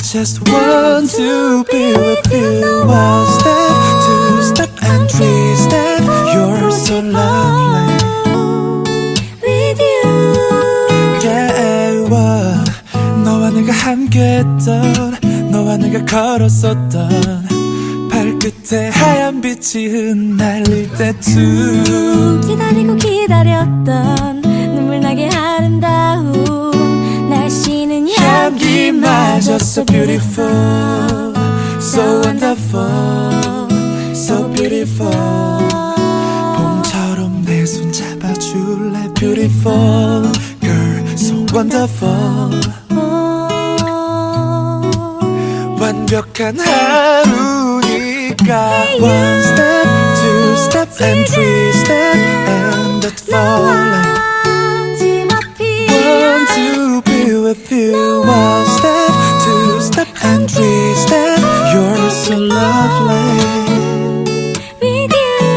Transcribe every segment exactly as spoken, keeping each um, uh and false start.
just want to be with you. One step, two step and three step. You're so lovely with you. Yeah, one. 너와 내가 함께했던, 너와 내가 걸었었던 발끝에 하얀 빛이 흩날릴 때쯤 기다리고 기다렸던 눈물 나게 아름다운 날씨는 향기마저 so beautiful, so wonderful, so beautiful. 봄처럼 내 손 잡아줄래 beautiful girl, so wonderful. 완벽한 하루니까 one step, two step and three step and that's falling. Want to be with you. One step, two step and three step. You're so lovely with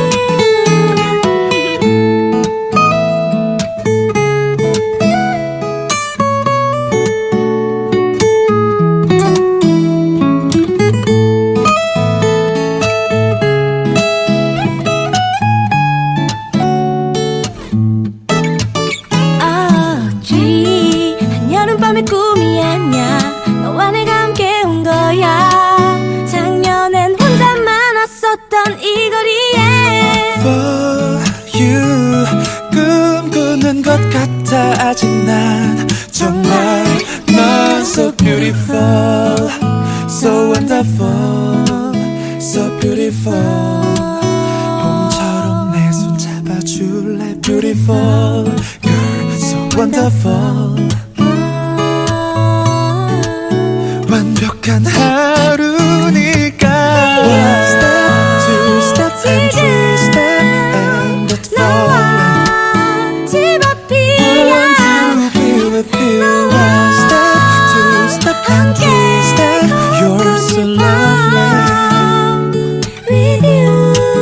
밤의 꿈이 아냐 너와 내가 함께 온 거야 작년엔 혼자만 왔었던 이 거리에 For you 꿈꾸는 것 같아 아직 난 정말 넌 so beautiful, so wonderful, so beautiful. 봄처럼 내 손 잡아줄래 beautiful girl, so wonderful. 완벽한 하루니까 one step, two step and three step and that's falling. 집 앞이야 Want to be with you. One step, two step and three step. You're so lovely with you.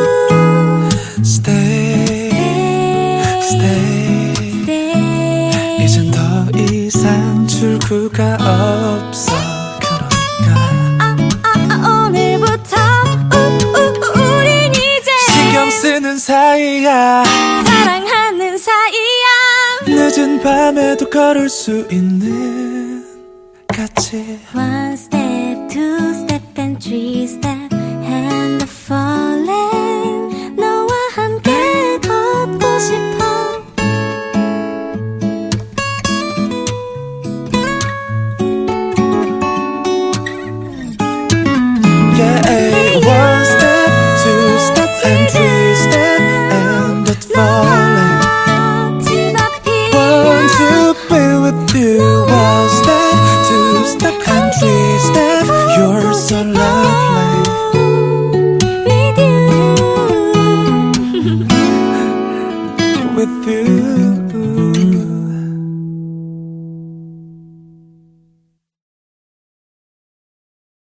Stay, stay, stay. 이젠 더 이상 출구가 없어. 쓰는 사이야 사랑하는 사이야 늦은 밤에도 걸을 수 있는 같이 One step, two step and three step